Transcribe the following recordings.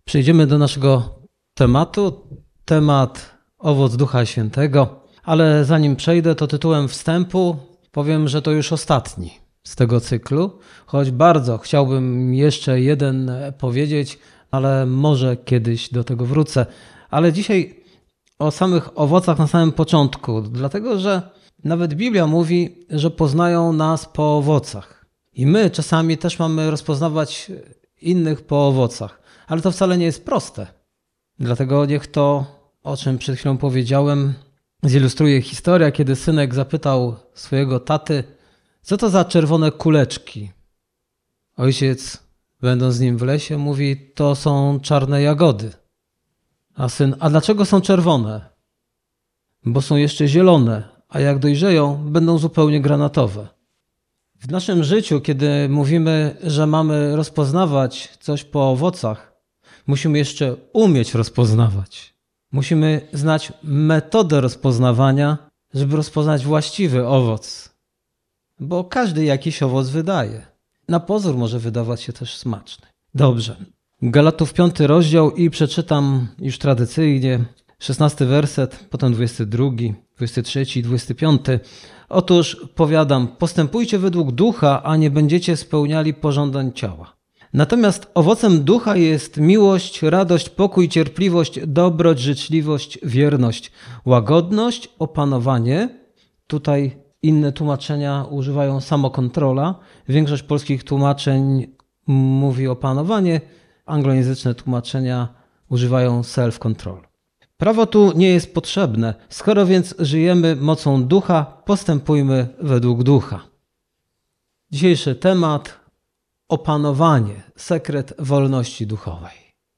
Przejdziemy do naszego tematu, temat owoc Ducha Świętego, ale zanim przejdę, to tytułem wstępu powiem, że to już ostatni z tego cyklu, choć bardzo chciałbym jeszcze jeden powiedzieć, ale może kiedyś do tego wrócę. Ale dzisiaj o samych owocach na samym początku, dlatego że nawet Biblia mówi, że poznają nas po owocach. I my czasami też mamy rozpoznawać innych po owocach, ale to wcale nie jest proste. Dlatego niech to, o czym przed chwilą powiedziałem, zilustruje historia, kiedy synek zapytał swojego taty, co to za czerwone kuleczki. Ojciec, będąc z nim w lesie, mówi, to są czarne jagody. A syn, a dlaczego są czerwone? Bo są jeszcze zielone, a jak dojrzeją, będą zupełnie granatowe. W naszym życiu, kiedy mówimy, że mamy rozpoznawać coś po owocach, musimy jeszcze umieć rozpoznawać. Musimy znać metodę rozpoznawania, żeby rozpoznać właściwy owoc. Bo każdy jakiś owoc wydaje. Na pozór może wydawać się też smaczny. Dobrze. Galatów 5 rozdział i przeczytam już tradycyjnie 16 werset, potem 22, 23 i 25. Otóż powiadam, postępujcie według ducha, a nie będziecie spełniali pożądań ciała. Natomiast owocem ducha jest miłość, radość, pokój, cierpliwość, dobroć, życzliwość, wierność, łagodność, opanowanie. Tutaj inne tłumaczenia używają samokontrola. Większość polskich tłumaczeń mówi opanowanie, anglojęzyczne tłumaczenia używają self-control. Prawo tu nie jest potrzebne. Skoro więc żyjemy mocą ducha, postępujmy według ducha. Dzisiejszy temat: opanowanie, sekret wolności duchowej.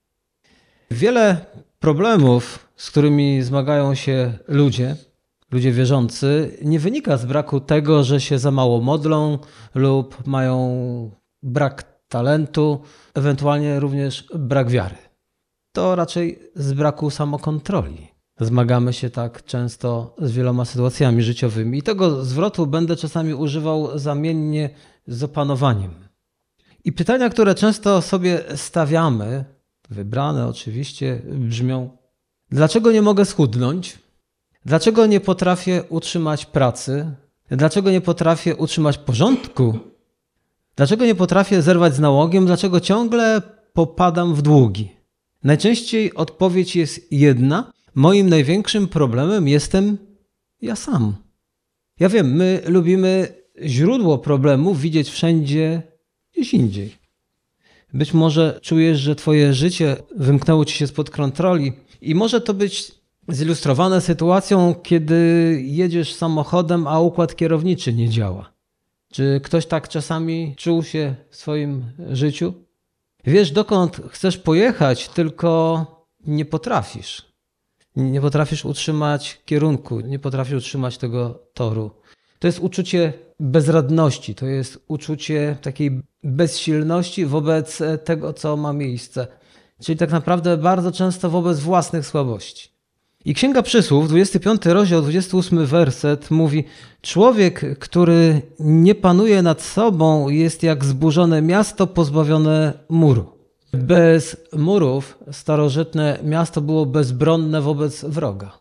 Wiele problemów, z którymi zmagają się ludzie wierzący, nie wynika z braku tego, że się za mało modlą lub mają brak talentu, ewentualnie również brak wiary. To raczej z braku samokontroli. Zmagamy się tak często z wieloma sytuacjami życiowymi i tego zwrotu będę czasami używał zamiennie z opanowaniem. I pytania, które często sobie stawiamy, wybrane oczywiście, brzmią: dlaczego nie mogę schudnąć? Dlaczego nie potrafię utrzymać pracy? Dlaczego nie potrafię utrzymać porządku? Dlaczego nie potrafię zerwać z nałogiem? Dlaczego ciągle popadam w długi? Najczęściej odpowiedź jest jedna. Moim największym problemem jestem ja sam. Ja wiem, my lubimy źródło problemów widzieć wszędzie, gdzieś indziej. Być może czujesz, że twoje życie wymknęło ci się spod kontroli i może to być zilustrowane sytuacją, kiedy jedziesz samochodem, a układ kierowniczy nie działa. Czy ktoś tak czasami czuł się w swoim życiu? Wiesz, dokąd chcesz pojechać, tylko nie potrafisz. Nie potrafisz utrzymać kierunku, nie potrafisz utrzymać tego toru. To jest uczucie bezradności, to jest uczucie takiej bezsilności wobec tego, co ma miejsce. Czyli tak naprawdę bardzo często wobec własnych słabości. I Księga Przysłów, 25 rozdział, 28 werset mówi: człowiek, który nie panuje nad sobą, jest jak zburzone miasto pozbawione muru. Bez murów starożytne miasto było bezbronne wobec wroga.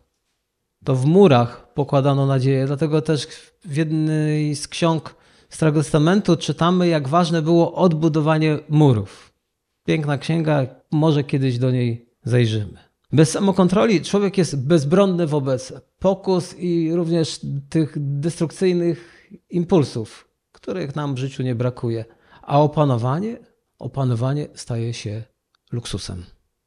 To w murach pokładano nadzieję, dlatego też w jednej z ksiąg Starego Testamentu czytamy, jak ważne było odbudowanie murów. Piękna księga, może kiedyś do niej zajrzymy. Bez samokontroli człowiek jest bezbronny wobec pokus i również tych destrukcyjnych impulsów, których nam w życiu nie brakuje. A opanowanie staje się luksusem.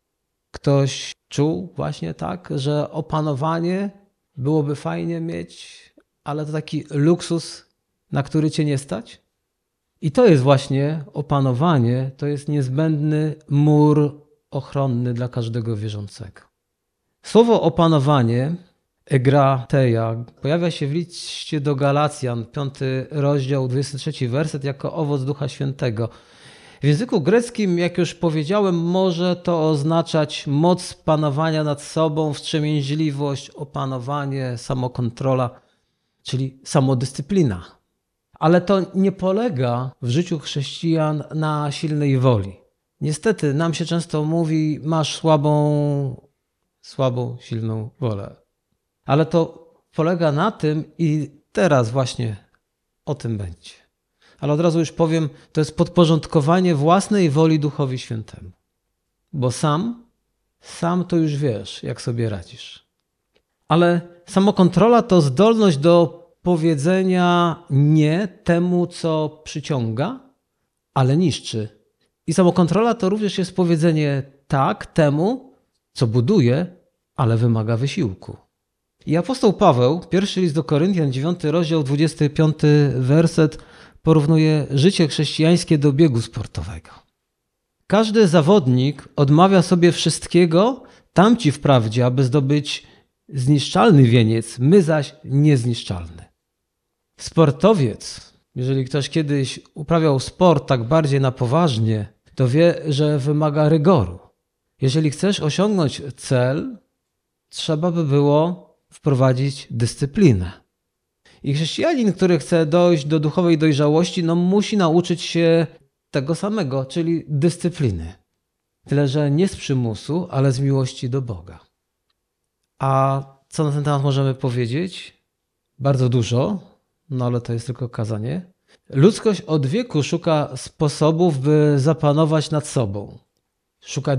Ktoś czuł właśnie tak, że opanowanie byłoby fajnie mieć, ale to taki luksus, na który cię nie stać? I to jest właśnie opanowanie, to jest niezbędny mur ochronny dla każdego wierzącego. Słowo opanowanie, egrateia, pojawia się w liście do Galacjan, 5 rozdział, 23 werset, jako owoc Ducha Świętego. W języku greckim, jak już powiedziałem, może to oznaczać moc panowania nad sobą, wstrzemięźliwość, opanowanie, samokontrola, czyli samodyscyplina. Ale to nie polega w życiu chrześcijan na silnej woli. Niestety nam się często mówi, masz słabą, silną wolę. Ale to polega na tym i teraz właśnie o tym będzie. Ale od razu już powiem, to jest podporządkowanie własnej woli Duchowi Świętemu. Bo sam to już wiesz, jak sobie radzisz. Ale samokontrola to zdolność do powiedzenia nie temu, co przyciąga, ale niszczy. I samokontrola to również jest powiedzenie tak temu, co buduje, ale wymaga wysiłku. I apostoł Paweł, pierwszy list do Koryntian, 9 rozdział, 25 werset, porównuje życie chrześcijańskie do biegu sportowego. Każdy zawodnik odmawia sobie wszystkiego, tamci wprawdzie, aby zdobyć zniszczalny wieniec, my zaś niezniszczalny. Sportowiec, jeżeli ktoś kiedyś uprawiał sport tak bardziej na poważnie, to wie, że wymaga rygoru. Jeżeli chcesz osiągnąć cel, trzeba by było wprowadzić dyscyplinę. I chrześcijanin, który chce dojść do duchowej dojrzałości, musi nauczyć się tego samego, czyli dyscypliny. Tyle, że nie z przymusu, ale z miłości do Boga. A co na ten temat możemy powiedzieć? Bardzo dużo, ale to jest tylko kazanie. Ludzkość od wieku szuka sposobów, by zapanować nad sobą. Szuka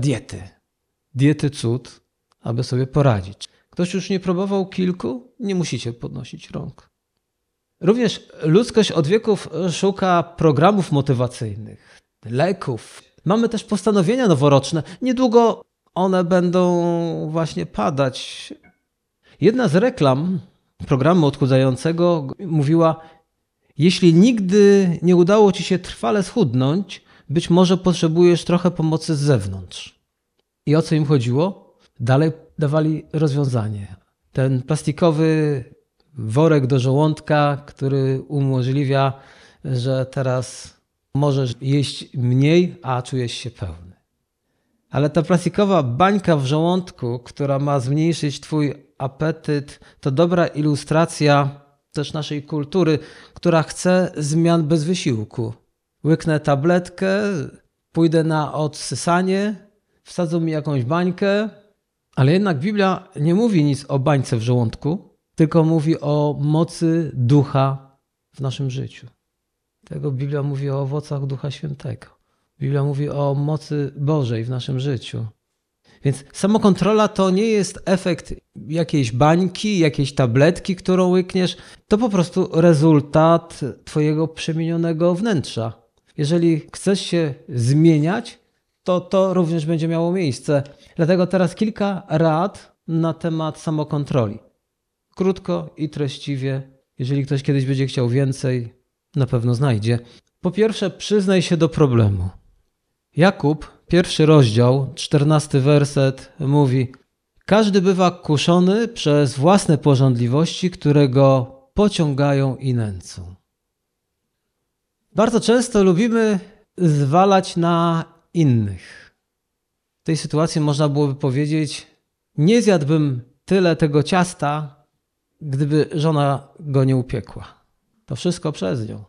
diety cud, aby sobie poradzić. Ktoś już nie próbował kilku? Nie musicie podnosić rąk. Również ludzkość od wieków szuka programów motywacyjnych, leków. Mamy też postanowienia noworoczne. Niedługo one będą właśnie padać. Jedna z reklam programu odchudzającego mówiła: jeśli nigdy nie udało ci się trwale schudnąć, być może potrzebujesz trochę pomocy z zewnątrz. I o co im chodziło? Dalej dawali rozwiązanie. Ten plastikowy worek do żołądka, który umożliwia, że teraz możesz jeść mniej, a czujesz się pełny. Ale ta plastikowa bańka w żołądku, która ma zmniejszyć twój apetyt, to dobra ilustracja też naszej kultury, która chce zmian bez wysiłku. Łyknę tabletkę, pójdę na odsysanie, wsadzą mi jakąś bańkę, ale jednak Biblia nie mówi nic o bańce w żołądku, tylko mówi o mocy Ducha w naszym życiu. Tego Biblia mówi o owocach Ducha Świętego. Biblia mówi o mocy Bożej w naszym życiu. Więc samokontrola to nie jest efekt jakiejś bańki, jakiejś tabletki, którą łykniesz. To po prostu rezultat twojego przemienionego wnętrza. Jeżeli chcesz się zmieniać, to również będzie miało miejsce. Dlatego teraz kilka rad na temat samokontroli. Krótko i treściwie. Jeżeli ktoś kiedyś będzie chciał więcej, na pewno znajdzie. Po pierwsze, przyznaj się do problemu. Jakub, 1 rozdział, 14 werset mówi: każdy bywa kuszony przez własne pożądliwości, które go pociągają i nęcą. Bardzo często lubimy zwalać na innych. W tej sytuacji można byłoby powiedzieć: nie zjadłbym tyle tego ciasta, gdyby żona go nie upiekła. To wszystko przez nią.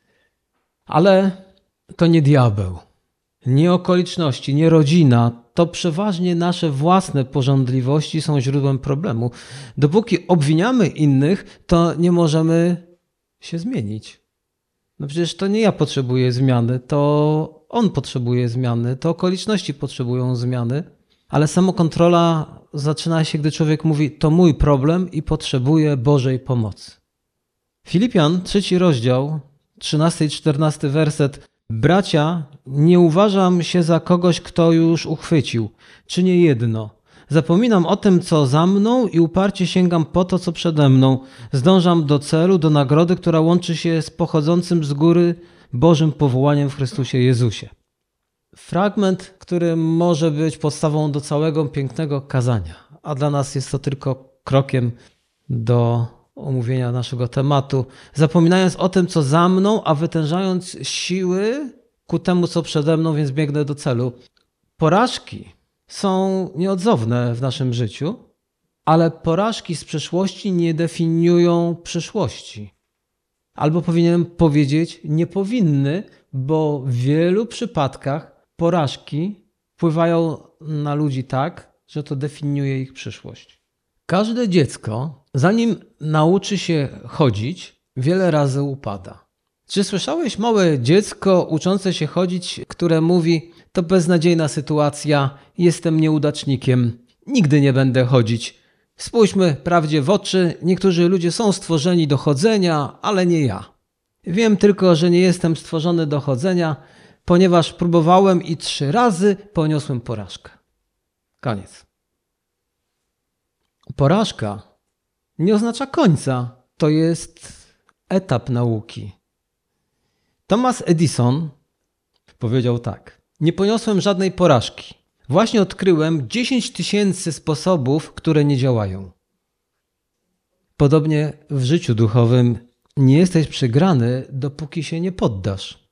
Ale to nie diabeł, nie okoliczności, nie rodzina. To przeważnie nasze własne pożądliwości są źródłem problemu. Dopóki obwiniamy innych, to nie możemy się zmienić. Przecież to nie ja potrzebuję zmiany, to on potrzebuje zmiany, to okoliczności potrzebują zmiany. Ale samokontrola zaczyna się, gdy człowiek mówi: to mój problem i potrzebuję Bożej pomocy. Filipian, 3 rozdział, 13 i 14 werset. Bracia, nie uważam się za kogoś, kto już uchwycił. Czynię jedno. Zapominam o tym, co za mną i uparcie sięgam po to, co przede mną. Zdążam do celu, do nagrody, która łączy się z pochodzącym z góry Bożym powołaniem w Chrystusie Jezusie. Fragment, który może być podstawą do całego pięknego kazania, a dla nas jest to tylko krokiem do omówienia naszego tematu. Zapominając o tym, co za mną, a wytężając siły ku temu, co przede mną, więc biegnę do celu. Porażki są nieodzowne w naszym życiu, ale porażki z przeszłości nie definiują przyszłości. Albo powinienem powiedzieć, nie powinny, bo w wielu przypadkach porażki wpływają na ludzi tak, że to definiuje ich przyszłość. Każde dziecko, zanim nauczy się chodzić, wiele razy upada. Czy słyszałeś małe dziecko uczące się chodzić, które mówi: to beznadziejna sytuacja, jestem nieudacznikiem, nigdy nie będę chodzić. Spójrzmy prawdzie w oczy, niektórzy ludzie są stworzeni do chodzenia, ale nie ja. Wiem tylko, że nie jestem stworzony do chodzenia, ponieważ próbowałem i 3 razy poniosłem porażkę. Koniec. Porażka nie oznacza końca, to jest etap nauki. Thomas Edison powiedział tak: nie poniosłem żadnej porażki. Właśnie odkryłem 10 000 sposobów, które nie działają. Podobnie w życiu duchowym nie jesteś przegrany, dopóki się nie poddasz.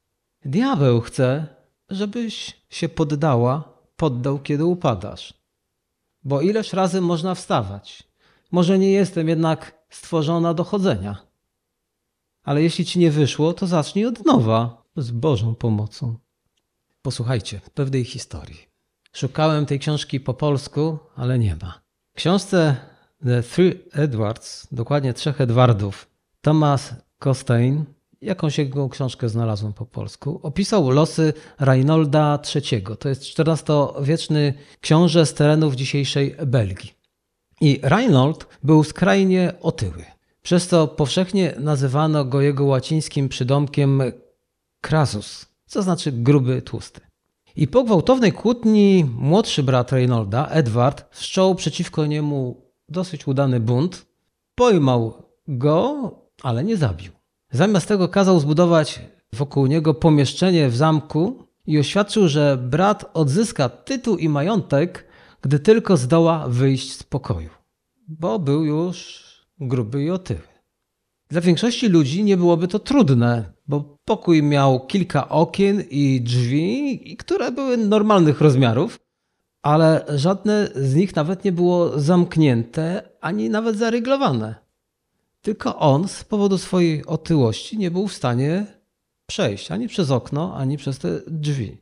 Diabeł chce, żebyś się poddał, kiedy upadasz. Bo ileż razy można wstawać? Może nie jestem jednak stworzona do chodzenia. Ale jeśli ci nie wyszło, to zacznij od nowa, z Bożą pomocą. Posłuchajcie pewnej historii. Szukałem tej książki po polsku, ale nie ma. W książce The Three Edwards, dokładnie 3 Edwardów, Thomas Costain, jakąś jego książkę znalazłem po polsku, opisał losy Reinolda III. To jest XIV-wieczny książę z terenów dzisiejszej Belgii. I Reinold był skrajnie otyły, przez co powszechnie nazywano go jego łacińskim przydomkiem Crassus, co znaczy gruby, tłusty. I po gwałtownej kłótni młodszy brat Reinolda, Edward, wszczął przeciwko niemu dosyć udany bunt, pojmał go, ale nie zabił. Zamiast tego kazał zbudować wokół niego pomieszczenie w zamku i oświadczył, że brat odzyska tytuł i majątek, gdy tylko zdoła wyjść z pokoju, bo był już gruby i otyły. Dla większości ludzi nie byłoby to trudne, bo pokój miał kilka okien i drzwi, które były normalnych rozmiarów, ale żadne z nich nawet nie było zamknięte ani nawet zaryglowane. Tylko on z powodu swojej otyłości nie był w stanie przejść ani przez okno, ani przez te drzwi,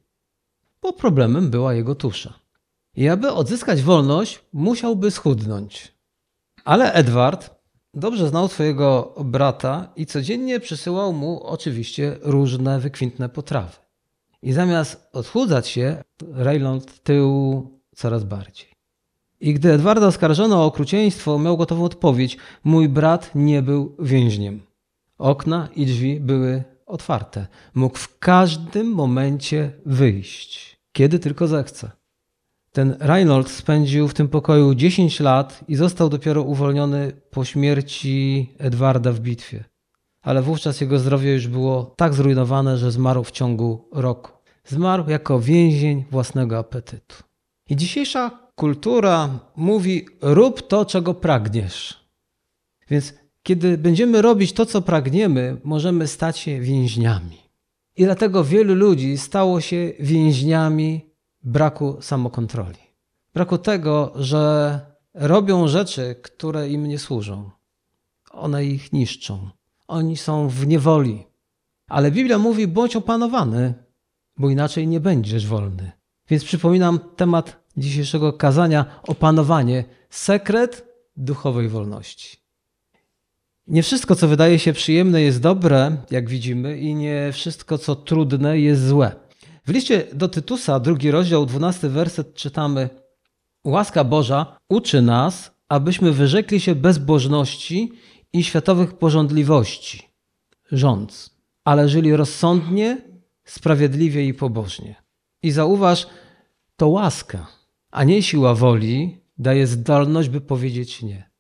bo problemem była jego tusza. I aby odzyskać wolność, musiałby schudnąć. Ale Edward dobrze znał swojego brata i codziennie przysyłał mu oczywiście różne wykwintne potrawy. I zamiast odchudzać się, Reinhold tył coraz bardziej. I gdy Edwarda oskarżono o okrucieństwo, miał gotową odpowiedź: mój brat nie był więźniem. Okna i drzwi były otwarte. Mógł w każdym momencie wyjść, kiedy tylko zechce. Ten Reinhold spędził w tym pokoju 10 lat i został dopiero uwolniony po śmierci Edwarda w bitwie. Ale wówczas jego zdrowie już było tak zrujnowane, że zmarł w ciągu roku. Zmarł jako więzień własnego apetytu. I dzisiejsza kultura mówi: rób to, czego pragniesz. Więc kiedy będziemy robić to, co pragniemy, możemy stać się więźniami. I dlatego wielu ludzi stało się więźniami braku samokontroli. Braku tego, że robią rzeczy, które im nie służą. One ich niszczą. Oni są w niewoli. Ale Biblia mówi: bądź opanowany, bo inaczej nie będziesz wolny. Więc przypominam temat dzisiejszego kazania: opanowanie, sekret duchowej wolności. Nie wszystko, co wydaje się przyjemne, jest dobre, jak widzimy, i nie wszystko, co trudne, jest złe. W liście do Tytusa, 2 rozdział, 12 werset czytamy: łaska Boża uczy nas, abyśmy wyrzekli się bezbożności i światowych pożądliwości, rządz, ale żyli rozsądnie, sprawiedliwie i pobożnie. I zauważ, to łaska, a nie siła woli daje zdolność, by powiedzieć nie.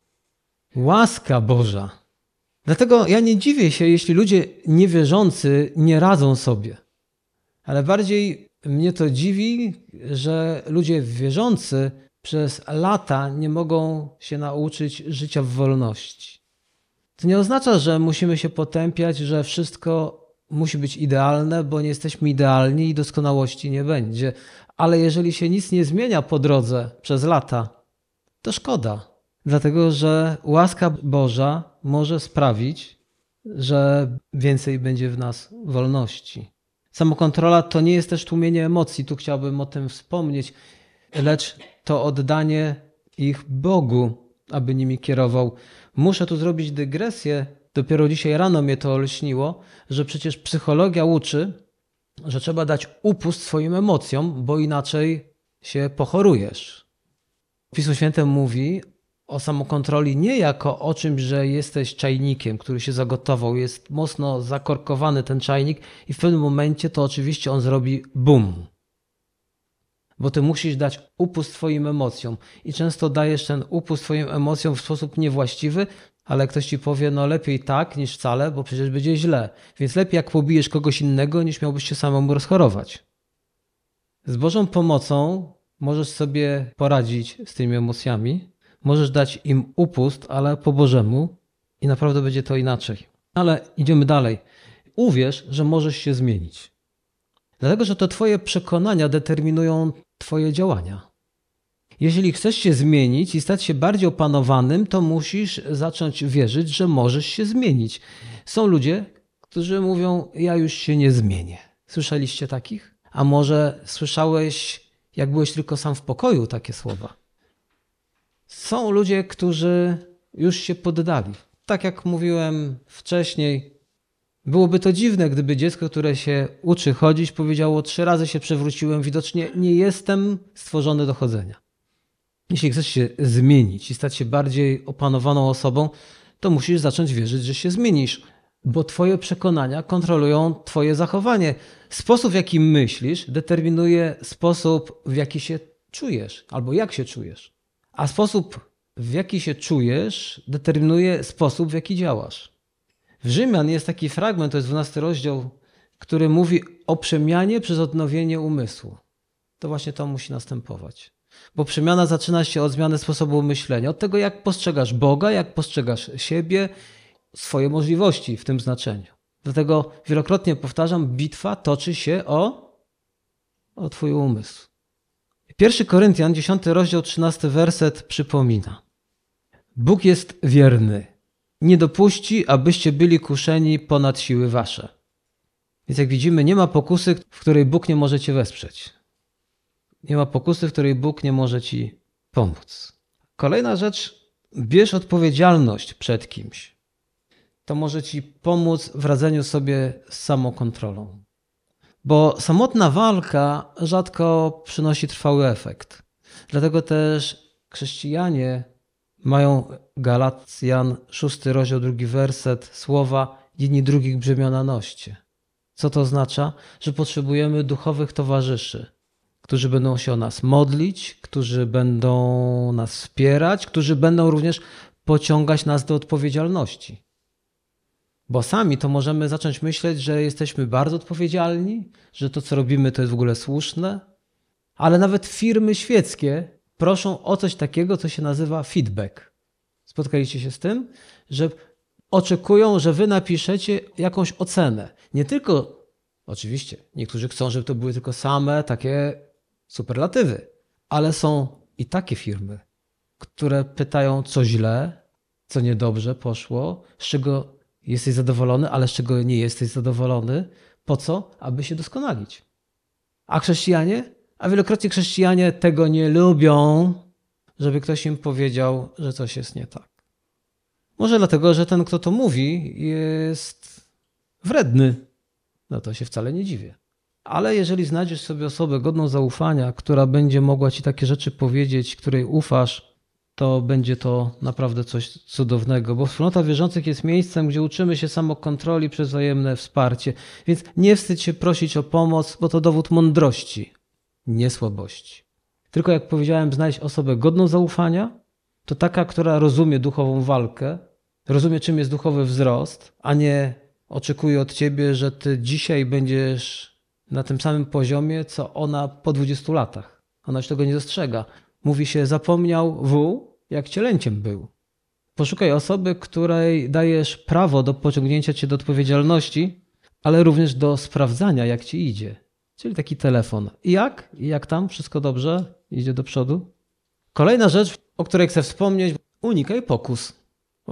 Łaska Boża. Dlatego ja nie dziwię się, jeśli ludzie niewierzący nie radzą sobie. Ale bardziej mnie to dziwi, że ludzie wierzący przez lata nie mogą się nauczyć życia w wolności. To nie oznacza, że musimy się potępiać, że wszystko musi być idealne, bo nie jesteśmy idealni i doskonałości nie będzie. Ale jeżeli się nic nie zmienia po drodze przez lata, to szkoda. Dlatego, że łaska Boża może sprawić, że więcej będzie w nas wolności. Samokontrola to nie jest też tłumienie emocji, tu chciałbym o tym wspomnieć, lecz to oddanie ich Bogu, aby nimi kierował. Muszę tu zrobić dygresję, dopiero dzisiaj rano mnie to olśniło, że przecież psychologia uczy, że trzeba dać upust swoim emocjom, bo inaczej się pochorujesz. Pismo Święte mówi o samokontroli nie jako o czymś, że jesteś czajnikiem, który się zagotował, jest mocno zakorkowany ten czajnik i w pewnym momencie to oczywiście on zrobi bum. Bo ty musisz dać upust swoim emocjom i często dajesz ten upust swoim emocjom w sposób niewłaściwy, ale ktoś ci powie, no lepiej tak niż wcale, bo przecież będzie źle. Więc lepiej jak pobijesz kogoś innego, niż miałbyś się samemu rozchorować. Z Bożą pomocą możesz sobie poradzić z tymi emocjami, możesz dać im upust, ale po Bożemu i naprawdę będzie to inaczej. Ale idziemy dalej. Uwierz, że możesz się zmienić. Dlatego, że to twoje przekonania determinują twoje działania. Jeśli chcesz się zmienić i stać się bardziej opanowanym, to musisz zacząć wierzyć, że możesz się zmienić. Są ludzie, którzy mówią, ja już się nie zmienię. Słyszeliście takich? A może słyszałeś, jak byłeś tylko sam w pokoju, takie słowa? Są ludzie, którzy już się poddali. Tak jak mówiłem wcześniej, byłoby to dziwne, gdyby dziecko, które się uczy chodzić, powiedziało 3 razy się przewróciłem, widocznie nie jestem stworzony do chodzenia. Jeśli chcesz się zmienić i stać się bardziej opanowaną osobą, to musisz zacząć wierzyć, że się zmienisz, bo twoje przekonania kontrolują twoje zachowanie. Sposób, w jaki myślisz, determinuje sposób, w jaki się czujesz, albo jak się czujesz. A sposób, w jaki się czujesz, determinuje sposób, w jaki działasz. W Rzymian jest taki fragment, to jest 12 rozdział, który mówi o przemianie przez odnowienie umysłu. To właśnie to musi następować. Bo przemiana zaczyna się od zmiany sposobu myślenia, od tego, jak postrzegasz Boga, jak postrzegasz siebie, swoje możliwości w tym znaczeniu. Dlatego wielokrotnie powtarzam, bitwa toczy się o twój umysł. 1 Koryntian, 10 rozdział, 13 werset przypomina. Bóg jest wierny. Nie dopuści, abyście byli kuszeni ponad siły wasze. Więc jak widzimy, nie ma pokusy, w której Bóg nie może cię wesprzeć. Nie ma pokusy, w której Bóg nie może ci pomóc. Kolejna rzecz, bierz odpowiedzialność przed kimś. To może ci pomóc w radzeniu sobie z samokontrolą. Bo samotna walka rzadko przynosi trwały efekt. Dlatego też chrześcijanie mają Galacjan 6 rozdział 2 werset słowa jedni drugich brzemiona noście. Co to oznacza? Że potrzebujemy duchowych towarzyszy, którzy będą się o nas modlić, którzy będą nas wspierać, którzy będą również pociągać nas do odpowiedzialności. Bo sami to możemy zacząć myśleć, że jesteśmy bardzo odpowiedzialni, że to, co robimy, to jest w ogóle słuszne, ale nawet firmy świeckie proszą o coś takiego, co się nazywa feedback. Spotkaliście się z tym, że oczekują, że wy napiszecie jakąś ocenę. Nie tylko, oczywiście, niektórzy chcą, żeby to były tylko same takie superlatywy, ale są i takie firmy, które pytają, co źle, co niedobrze poszło, z czego jesteś zadowolony, ale z czego nie jesteś zadowolony. Po co? Aby się doskonalić. A chrześcijanie? A wielokrotnie chrześcijanie tego nie lubią, żeby ktoś im powiedział, że coś jest nie tak. Może dlatego, że ten, kto to mówi, jest wredny. No to się wcale nie dziwię. Ale jeżeli znajdziesz sobie osobę godną zaufania, która będzie mogła ci takie rzeczy powiedzieć, której ufasz, to będzie to naprawdę coś cudownego, bo wspólnota wierzących jest miejscem, gdzie uczymy się samokontroli przez wzajemne wsparcie. Więc nie wstydź się prosić o pomoc, bo to dowód mądrości, nie słabości. Tylko jak powiedziałem, znajdź osobę godną zaufania, to taka, która rozumie duchową walkę, rozumie, czym jest duchowy wzrost, a nie oczekuje od ciebie, że ty dzisiaj będziesz na tym samym poziomie, co ona po 20 latach. Ona już tego nie dostrzega. Mówi się, zapomniał wół, jak cielęciem był. Poszukaj osoby, której dajesz prawo do pociągnięcia cię do odpowiedzialności, ale również do sprawdzania, jak ci idzie. Czyli taki telefon. I jak? I jak tam? Wszystko dobrze? Idzie do przodu? Kolejna rzecz, o której chcę wspomnieć, unikaj pokus.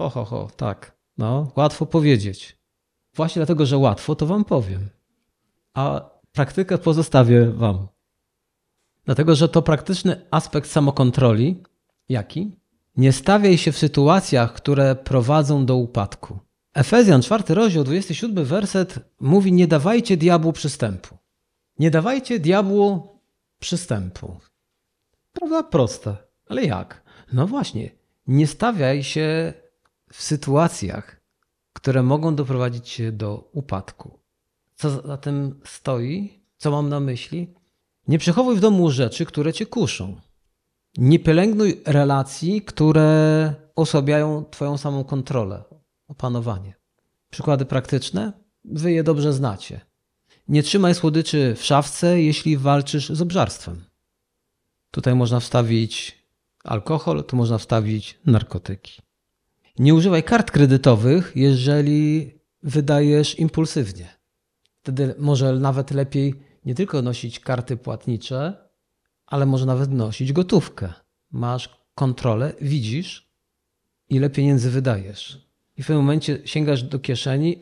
tak. No, łatwo powiedzieć. Właśnie dlatego, że łatwo, to wam powiem. a praktykę pozostawię wam. Dlatego, że to praktyczny aspekt samokontroli. Jaki? Nie stawiaj się w sytuacjach, które prowadzą do upadku. Efezjan 4 rozdział 27 werset mówi: nie dawajcie diabłu przystępu. Nie dawajcie diabłu przystępu. Prawda? Proste. Ale jak? No właśnie. Nie stawiaj się w sytuacjach, które mogą doprowadzić cię do upadku. Co za tym stoi? Co mam na myśli? Nie przechowuj w domu rzeczy, które cię kuszą. Nie pielęgnuj relacji, które osłabiają twoją samą kontrolę, opanowanie. Przykłady praktyczne? Wy je dobrze znacie. Nie trzymaj słodyczy w szafce, jeśli walczysz z obżarstwem. Tutaj można wstawić alkohol, tu można wstawić narkotyki. Nie używaj kart kredytowych, jeżeli wydajesz impulsywnie. Wtedy może nawet lepiej nie tylko nosić karty płatnicze, ale może nawet nosić gotówkę. Masz kontrolę, widzisz, ile pieniędzy wydajesz. I w tym momencie sięgasz do kieszeni,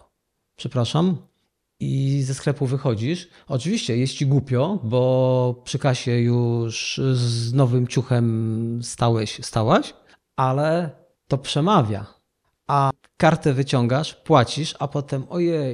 i ze sklepu wychodzisz. Oczywiście jest ci głupio, bo przy kasie już z nowym ciuchem stałaś, ale to przemawia. A kartę wyciągasz, płacisz, a potem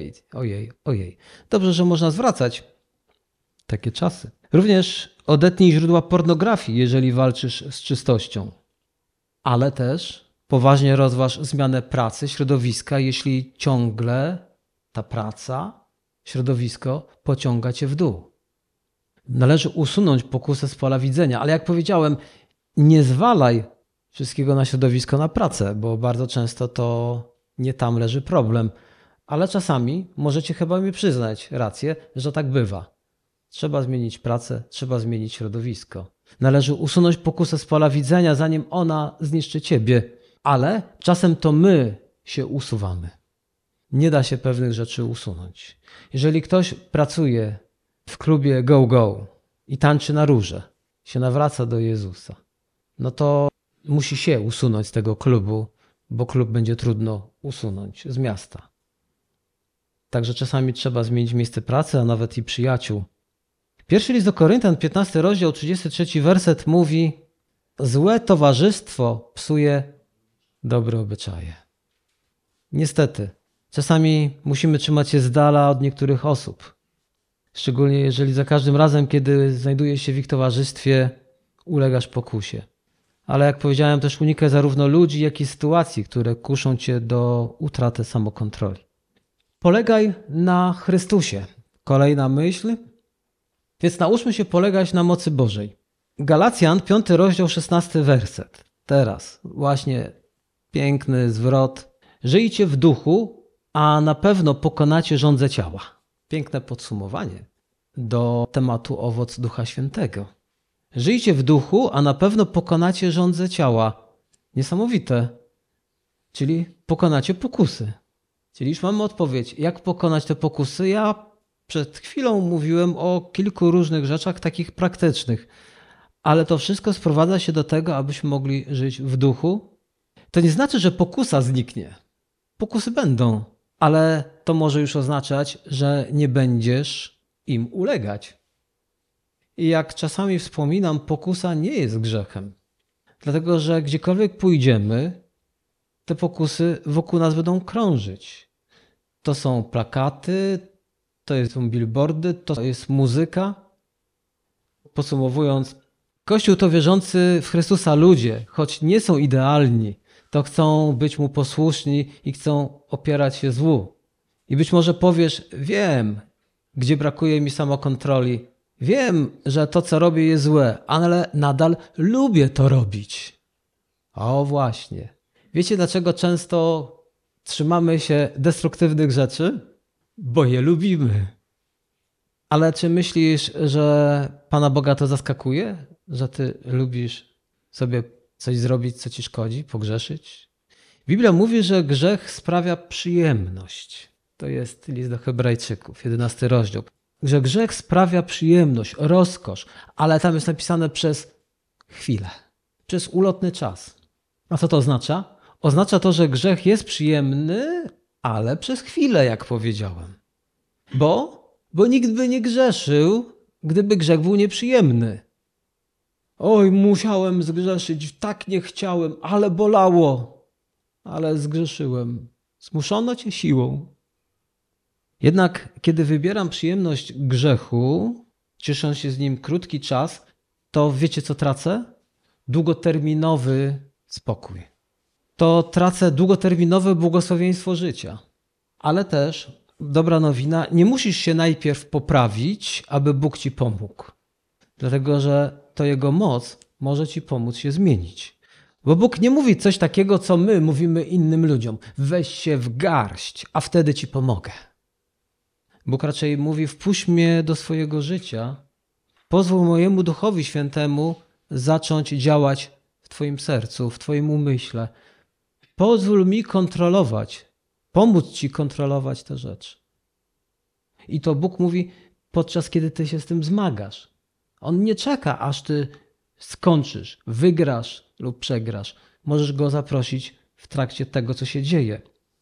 ojej. Dobrze, że można zwracać. Takie czasy. Również odetnij źródła pornografii, jeżeli walczysz z czystością. Ale też poważnie rozważ zmianę pracy, środowiska, jeśli ciągle ta praca, środowisko pociąga cię w dół. Należy usunąć pokusę z pola widzenia, ale jak powiedziałem, nie zwalaj wszystkiego na środowisko, na pracę, bo bardzo często to nie tam leży problem. Ale czasami możecie chyba mi przyznać rację, że tak bywa. Trzeba zmienić pracę, trzeba zmienić środowisko. Należy usunąć pokusę z pola widzenia, zanim ona zniszczy ciebie. Ale czasem to my się usuwamy. Nie da się pewnych rzeczy usunąć. Jeżeli ktoś pracuje w klubie go i tańczy na róże, się nawraca do Jezusa, no to musi się usunąć z tego klubu, bo klub będzie trudno usunąć z miasta. Także czasami trzeba zmienić miejsce pracy, a nawet i przyjaciół. Pierwszy list do Koryntian, 15 rozdział, 33 werset mówi: złe towarzystwo psuje dobre obyczaje. Niestety, czasami musimy trzymać się z dala od niektórych osób. Szczególnie jeżeli za każdym razem, kiedy znajdujesz się w ich towarzystwie, ulegasz pokusie. Ale jak powiedziałem, też unikaj zarówno ludzi, jak i sytuacji, które kuszą cię do utraty samokontroli. Polegaj na Chrystusie. Kolejna myśl. Więc nauczmy się polegać na mocy Bożej. Galacjan, 5 rozdział, 16 werset. Teraz właśnie piękny zwrot. Żyjcie w duchu, a na pewno pokonacie żądzę ciała. Piękne podsumowanie do tematu owoc Ducha Świętego. Żyjcie w duchu, a na pewno pokonacie żądzę ciała. Niesamowite. Czyli pokonacie pokusy. Czyli już mamy odpowiedź, jak pokonać te pokusy. Ja przed chwilą mówiłem o kilku różnych rzeczach takich praktycznych, ale to wszystko sprowadza się do tego, abyśmy mogli żyć w duchu. To nie znaczy, że pokusa zniknie. Pokusy będą, ale to może już oznaczać, że nie będziesz im ulegać. I jak czasami wspominam, pokusa nie jest grzechem. Dlatego, że gdziekolwiek pójdziemy, te pokusy wokół nas będą krążyć. To są plakaty, to są billboardy, to jest muzyka. Podsumowując, Kościół to wierzący w Chrystusa ludzie, choć nie są idealni, to chcą być Mu posłuszni i chcą opierać się złu. I być może powiesz, wiem, gdzie brakuje mi samokontroli, wiem, że to, co robię, jest złe, ale nadal lubię to robić. O właśnie. Wiecie, dlaczego często trzymamy się destruktywnych rzeczy? Bo je lubimy. Ale czy myślisz, że Pana Boga to zaskakuje? Że ty lubisz sobie coś zrobić, co ci szkodzi, pogrzeszyć? Biblia mówi, że grzech sprawia przyjemność. To jest list do Hebrajczyków, 11 rozdział. Że grzech sprawia przyjemność, rozkosz, ale tam jest napisane przez chwilę, przez ulotny czas. A co to oznacza? Oznacza to, że grzech jest przyjemny, ale przez chwilę, jak powiedziałem. Bo Bo nikt by nie grzeszył, gdyby grzech był nieprzyjemny. Oj, musiałem zgrzeszyć, tak nie chciałem, ale bolało. Ale zgrzeszyłem. Zmuszono cię siłą. Jednak kiedy wybieram przyjemność grzechu, ciesząc się z nim krótki czas, to wiecie co tracę? Długoterminowy spokój. To tracę długoterminowe błogosławieństwo życia. Ale też, dobra nowina, nie musisz się najpierw poprawić, aby Bóg ci pomógł. Dlatego, że to Jego moc może ci pomóc się zmienić. Bo Bóg nie mówi coś takiego, co my mówimy innym ludziom. Weź się w garść, a wtedy ci pomogę. Bóg raczej mówi, wpuść mnie do swojego życia, pozwól mojemu Duchowi Świętemu zacząć działać w twoim sercu, w twoim umyśle. Pozwól mi kontrolować, pomóc ci kontrolować te rzeczy. I to Bóg mówi, podczas kiedy ty się z tym zmagasz. On nie czeka, aż ty skończysz, wygrasz lub przegrasz. Możesz Go zaprosić w trakcie tego, co się dzieje.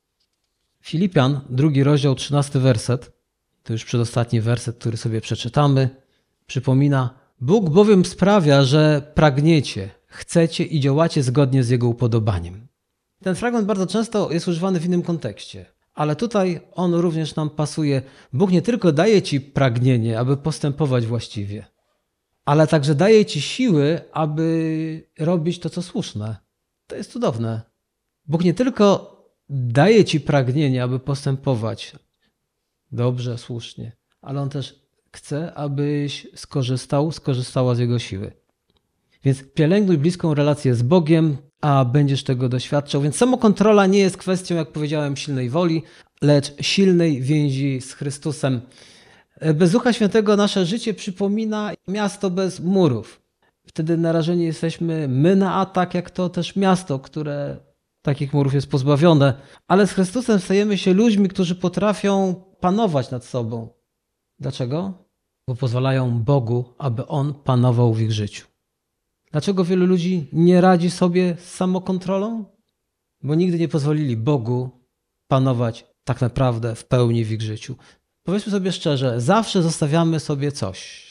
Filipian, 2 rozdział, 13 werset, to już przedostatni werset, który sobie przeczytamy, przypomina: Bóg bowiem sprawia, że pragniecie, chcecie i działacie zgodnie z Jego upodobaniem. Ten fragment bardzo często jest używany w innym kontekście, ale tutaj on również nam pasuje. Bóg nie tylko daje ci pragnienie, aby postępować właściwie, ale także daje ci siły, aby robić to, co słuszne. To jest cudowne. Bóg nie tylko daje ci pragnienie, aby postępować dobrze, słusznie, ale On też chce, abyś skorzystała z Jego siły. Więc pielęgnuj bliską relację z Bogiem, a będziesz tego doświadczał. Więc samokontrola nie jest kwestią, jak powiedziałem, silnej woli, lecz silnej więzi z Chrystusem. Bez Ducha Świętego nasze życie przypomina miasto bez murów. Wtedy narażeni jesteśmy my na atak, jak to też miasto, które takich murów jest pozbawione. Ale z Chrystusem stajemy się ludźmi, którzy potrafią panować nad sobą. Dlaczego? Bo pozwalają Bogu, aby On panował w ich życiu. Dlaczego wielu ludzi nie radzi sobie z samokontrolą? Bo nigdy nie pozwolili Bogu panować tak naprawdę w pełni w ich życiu. Powiedzmy sobie szczerze, zawsze zostawiamy sobie coś.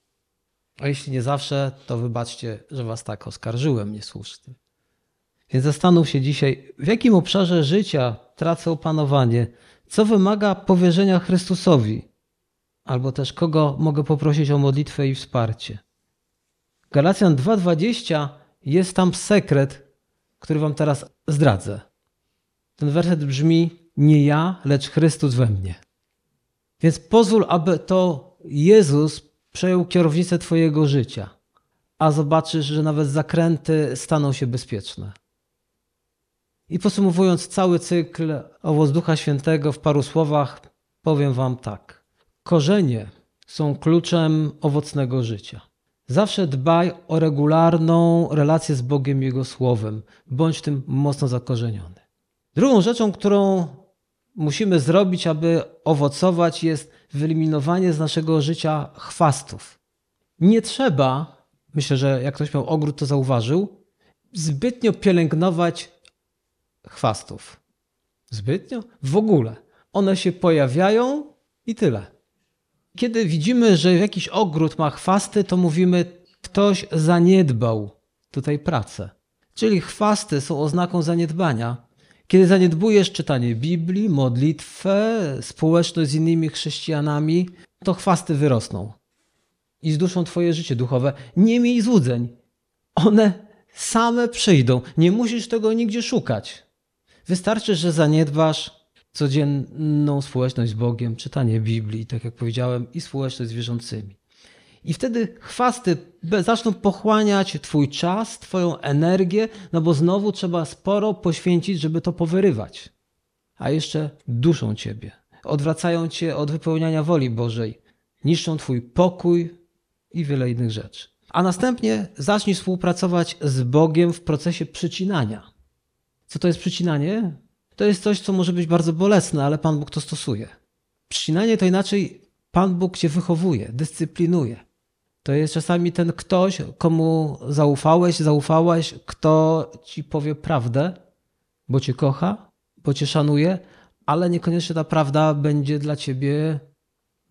A jeśli nie zawsze, to wybaczcie, że was tak oskarżyłem niesłusznie. Więc zastanów się dzisiaj, w jakim obszarze życia tracę opanowanie, co wymaga powierzenia Chrystusowi, albo też kogo mogę poprosić o modlitwę i wsparcie. Galacjan 2:20 jest tam sekret, który wam teraz zdradzę. Ten werset brzmi: nie ja, lecz Chrystus we mnie. Więc pozwól, aby to Jezus przejął kierownicę twojego życia, a zobaczysz, że nawet zakręty staną się bezpieczne. I podsumowując cały cykl Owoc Ducha Świętego w paru słowach, powiem wam tak. Korzenie są kluczem owocnego życia. Zawsze dbaj o regularną relację z Bogiem i Jego Słowem. Bądź w tym mocno zakorzeniony. Drugą rzeczą, którą musimy zrobić, aby owocować, jest wyeliminowanie z naszego życia chwastów. Nie trzeba, myślę, że jak ktoś miał ogród, to zauważył, zbytnio pielęgnować chwastów. Zbytnio? W ogóle. One się pojawiają i tyle. Kiedy widzimy, że jakiś ogród ma chwasty, to mówimy, ktoś zaniedbał tutaj pracę. Czyli chwasty są oznaką zaniedbania. Kiedy zaniedbujesz czytanie Biblii, modlitwę, społeczność z innymi chrześcijanami, to chwasty wyrosną i zduszą twoje życie duchowe. Nie miej złudzeń. One same przyjdą. Nie musisz tego nigdzie szukać. Wystarczy, że zaniedbasz codzienną społeczność z Bogiem, czytanie Biblii, tak jak powiedziałem, i społeczność z wierzącymi. I wtedy chwasty zaczną pochłaniać twój czas, twoją energię, no bo znowu trzeba sporo poświęcić, żeby to powyrywać. A jeszcze duszą ciebie, odwracają cię od wypełniania woli Bożej, niszczą twój pokój i wiele innych rzeczy. A następnie zacznij współpracować z Bogiem w procesie przycinania. Co to jest przycinanie? To jest coś, co może być bardzo bolesne, ale Pan Bóg to stosuje. Przycinanie to inaczej Pan Bóg cię wychowuje, dyscyplinuje. To jest czasami ten ktoś, komu zaufałaś, kto ci powie prawdę, bo cię kocha, bo cię szanuje, ale niekoniecznie ta prawda będzie dla ciebie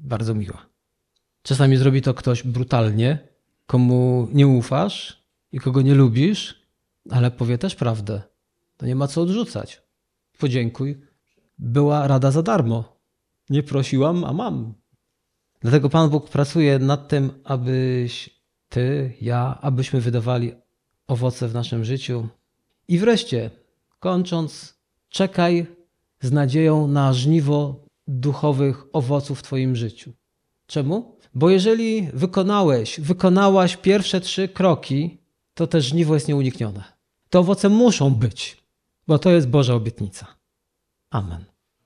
bardzo miła. Czasami zrobi to ktoś brutalnie, komu nie ufasz i kogo nie lubisz, ale powie też prawdę. To nie ma co odrzucać. Podziękuj. Była rada za darmo. Nie prosiłam, a mam. Dlatego Pan Bóg pracuje nad tym, abyś ty, ja, abyśmy wydawali owoce w naszym życiu. I wreszcie, kończąc, czekaj z nadzieją na żniwo duchowych owoców w twoim życiu. Czemu? Bo jeżeli wykonałaś pierwsze 3 kroki, to też żniwo jest nieuniknione. Te owoce muszą być, bo to jest Boża obietnica. Amen.